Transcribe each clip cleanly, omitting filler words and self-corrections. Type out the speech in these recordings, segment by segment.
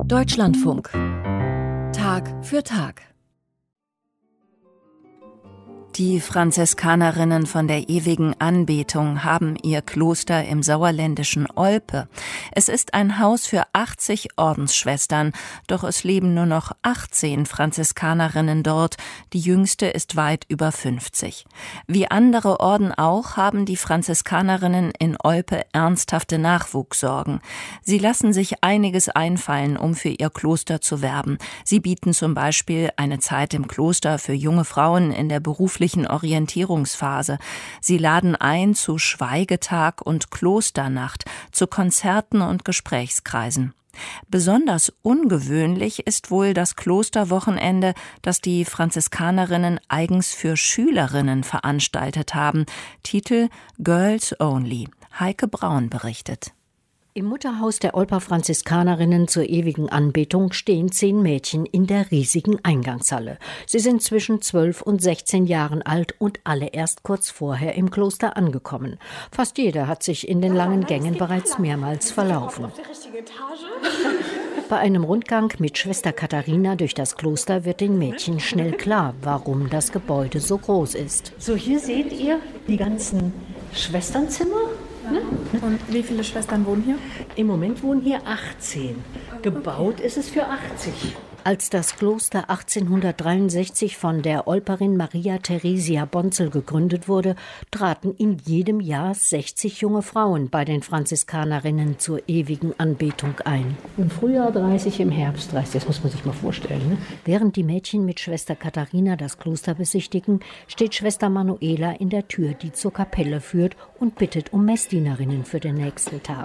Deutschlandfunk. Tag für Tag. Die Franziskanerinnen von der ewigen Anbetung haben ihr Kloster im sauerländischen Olpe. Es ist ein Haus für 80 Ordensschwestern, doch es leben nur noch 18 Franziskanerinnen dort, die jüngste ist weit über 50. Wie andere Orden auch haben die Franziskanerinnen in Olpe ernsthafte Nachwuchssorgen. Sie lassen sich einiges einfallen, um für ihr Kloster zu werben. Sie bieten zum Beispiel eine Zeit im Kloster für junge Frauen in der beruflichen Orientierungsphase. Sie laden ein zu Schweigetag und Klosternacht, zu Konzerten und Gesprächskreisen. Besonders ungewöhnlich ist wohl das Klosterwochenende, das die Franziskanerinnen eigens für Schülerinnen veranstaltet haben. Titel Girls Only. Heike Braun berichtet. Im Mutterhaus der Olper Franziskanerinnen zur ewigen Anbetung stehen 10 Mädchen in der riesigen Eingangshalle. Sie sind zwischen 12 und 16 Jahren alt und alle erst kurz vorher im Kloster angekommen. Fast jeder hat sich in den langen Gängen bereits mehrmals verlaufen. Bei einem Rundgang mit Schwester Katharina durch das Kloster wird den Mädchen schnell klar, warum das Gebäude so groß ist. So, hier seht ihr die ganzen Schwesternzimmer. Ne? Und wie viele Schwestern wohnen hier? Im Moment wohnen hier 18. Gebaut ist es für 80. Als das Kloster 1863 von der Olperin Maria Theresia Bonzel gegründet wurde, traten in jedem Jahr 60 junge Frauen bei den Franziskanerinnen zur ewigen Anbetung ein. Im Frühjahr 30, im Herbst 30, das muss man sich mal vorstellen. Ne? Während die Mädchen mit Schwester Katharina das Kloster besichtigen, steht Schwester Manuela in der Tür, die zur Kapelle führt, und bittet um Messdienerinnen für den nächsten Tag.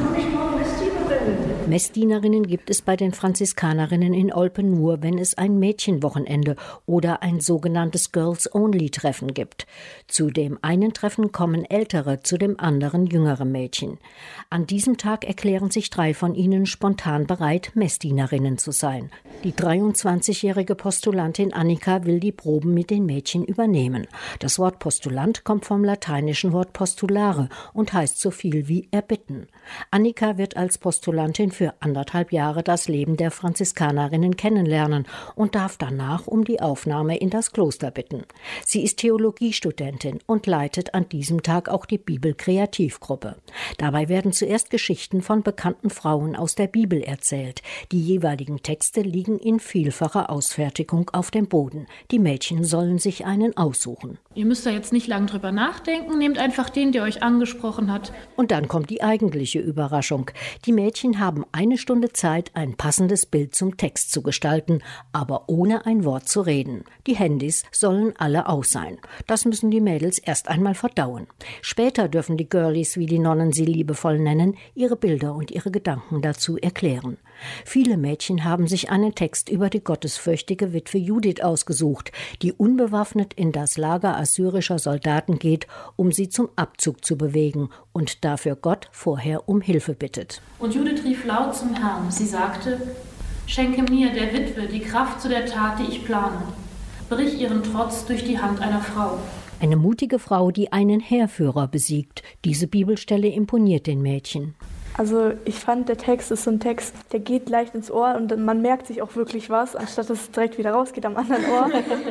Messdienerinnen gibt es bei den Franziskanerinnen in Olpe nur, wenn es ein Mädchenwochenende oder ein sogenanntes Girls-Only-Treffen gibt. Zu dem einen Treffen kommen ältere, zu dem anderen jüngere Mädchen. An diesem Tag erklären sich 3 von ihnen spontan bereit, Messdienerinnen zu sein. Die 23-jährige Postulantin Annika will die Proben mit den Mädchen übernehmen. Das Wort Postulant kommt vom lateinischen Wort postulare und heißt so viel wie erbitten. Annika wird als Postulantin für 1,5 Jahre das Leben der Franziskanerinnen kennenlernen und darf danach um die Aufnahme in das Kloster bitten. Sie ist Theologiestudentin und leitet an diesem Tag auch die Bibelkreativgruppe. Dabei werden zuerst Geschichten von bekannten Frauen aus der Bibel erzählt. Die jeweiligen Texte liegen in vielfacher Ausfertigung auf dem Boden. Die Mädchen sollen sich einen aussuchen. Ihr müsst da jetzt nicht lange drüber nachdenken, nehmt einfach den, der euch angesprochen hat. Und dann kommt die eigentliche Überraschung. Die Mädchen haben 1 Stunde Zeit, ein passendes Bild zum Text zu gestalten, aber ohne ein Wort zu reden. Die Handys sollen alle aus sein. Das müssen die Mädels erst einmal verdauen. Später dürfen die Girlies, wie die Nonnen sie liebevoll nennen, ihre Bilder und ihre Gedanken dazu erklären. Viele Mädchen haben sich einen Text über die gottesfürchtige Witwe Judith ausgesucht, die unbewaffnet in das Lager assyrischer Soldaten geht, um sie zum Abzug zu bewegen und dafür Gott vorher um Hilfe bittet. Und Judith rief laut zum Herrn. Sie sagte: Schenke mir, der Witwe, die Kraft zu der Tat, die ich plane. Brich ihren Trotz durch die Hand einer Frau. Eine mutige Frau, die einen Heerführer besiegt. Diese Bibelstelle imponiert den Mädchen. Also ich fand, der Text ist so ein Text, der geht leicht ins Ohr und man merkt sich auch wirklich was, anstatt dass es direkt wieder rausgeht am anderen Ohr.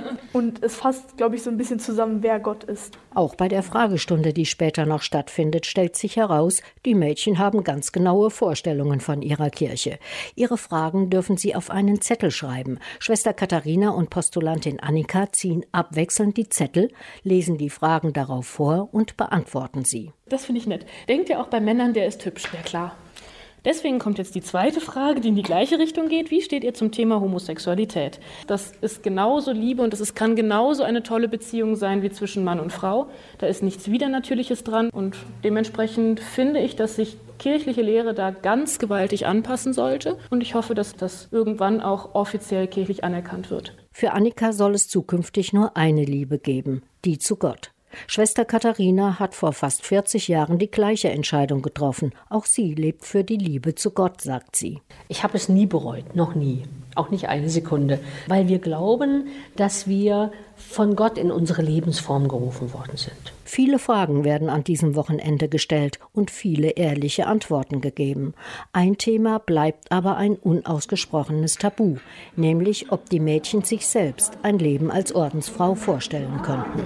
Und es fasst, glaube ich, so ein bisschen zusammen, wer Gott ist. Auch bei der Fragestunde, die später noch stattfindet, stellt sich heraus, die Mädchen haben ganz genaue Vorstellungen von ihrer Kirche. Ihre Fragen dürfen sie auf einen Zettel schreiben. Schwester Katharina und Postulantin Annika ziehen abwechselnd die Zettel, lesen die Fragen darauf vor und beantworten sie. Das finde ich nett. Denkt ihr auch bei Männern, der ist hübsch, ja klar. Deswegen kommt jetzt die zweite Frage, die in die gleiche Richtung geht. Wie steht ihr zum Thema Homosexualität? Das ist genauso Liebe und es kann genauso eine tolle Beziehung sein wie zwischen Mann und Frau. Da ist nichts Widernatürliches dran und dementsprechend finde ich, dass sich kirchliche Lehre da ganz gewaltig anpassen sollte und ich hoffe, dass das irgendwann auch offiziell kirchlich anerkannt wird. Für Annika soll es zukünftig nur eine Liebe geben, die zu Gott. Schwester Katharina hat vor fast 40 Jahren die gleiche Entscheidung getroffen. Auch sie lebt für die Liebe zu Gott, sagt sie. Ich habe es nie bereut, noch nie, auch nicht eine Sekunde, weil wir glauben, dass wir von Gott in unsere Lebensform gerufen worden sind. Viele Fragen werden an diesem Wochenende gestellt und viele ehrliche Antworten gegeben. Ein Thema bleibt aber ein unausgesprochenes Tabu, nämlich ob die Mädchen sich selbst ein Leben als Ordensfrau vorstellen könnten.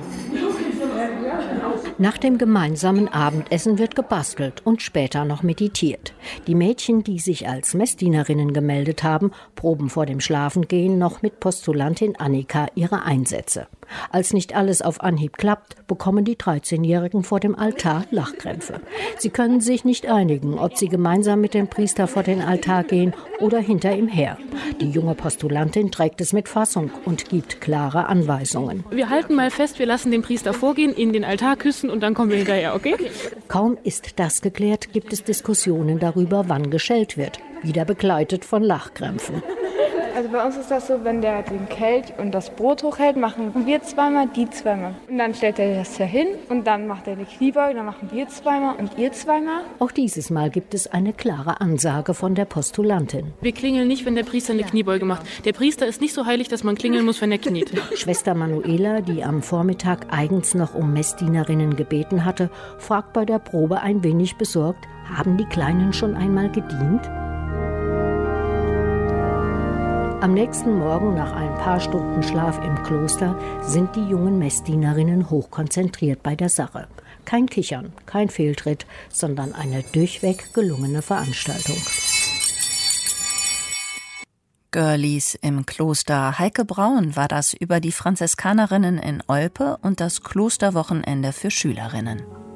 Nach dem gemeinsamen Abendessen wird gebastelt und später noch meditiert. Die Mädchen, die sich als Messdienerinnen gemeldet haben, proben vor dem Schlafengehen noch mit Postulantin Annika ihre Einsätze. Als nicht alles auf Anhieb klappt, bekommen die 13-Jährigen vor dem Altar Lachkrämpfe. Sie können sich nicht einigen, ob sie gemeinsam mit dem Priester vor den Altar gehen oder hinter ihm her. Die junge Postulantin trägt es mit Fassung und gibt klare Anweisungen. Wir halten mal fest, wir lassen den Priester vorgehen, ihn den Altar küssen und dann kommen wir hinterher, okay? Kaum ist das geklärt, gibt es Diskussionen darüber, wann geschellt wird. Wieder begleitet von Lachkrämpfen. Also bei uns ist das so, wenn der den Kelch und das Brot hochhält, machen wir zweimal, die zweimal. Und dann stellt er das ja hin und dann macht er die Kniebeuge, dann machen wir zweimal und ihr zweimal. Auch dieses Mal gibt es eine klare Ansage von der Postulantin. Wir klingeln nicht, wenn der Priester eine Kniebeuge macht. Der Priester ist nicht so heilig, dass man klingeln muss, wenn er kniet. Schwester Manuela, die am Vormittag eigens noch um Messdienerinnen gebeten hatte, fragt bei der Probe ein wenig besorgt, haben die Kleinen schon einmal gedient? Am nächsten Morgen, nach ein paar Stunden Schlaf im Kloster, sind die jungen Messdienerinnen hochkonzentriert bei der Sache. Kein Kichern, kein Fehltritt, sondern eine durchweg gelungene Veranstaltung. Girlies im Kloster. Heike Braun war das über die Franziskanerinnen in Olpe und das Klosterwochenende für Schülerinnen.